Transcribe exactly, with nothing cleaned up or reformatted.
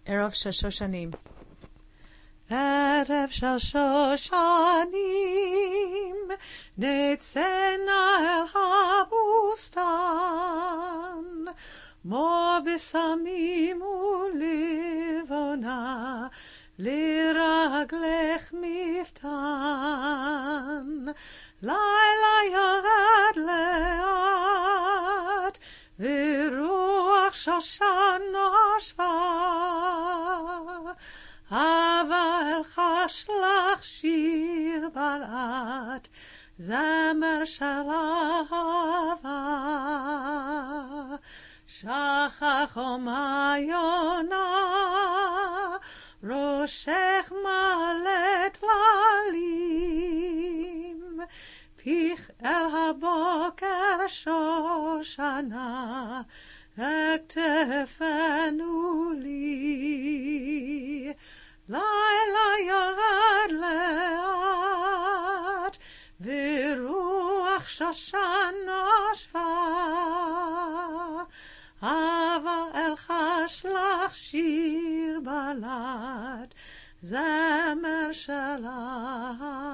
ערב של שושנים. ערב של שושנים, נצא נא אל הבוסתן, כמו בשמים ולבונה, לרגלך מפתן. לילה ירד לאט, ורוח שושן נושבה, אבל חש לך שיר בלט, זמר של אהבה. שכח ומה יונה, ראשך מלא טללים, פיך אל הבוקר שושנה, הכתפנו לי. לילה ירד לאט, ורוח שושן נושבה, אבל אלחש לך שיר בלט, זמר של אהבה.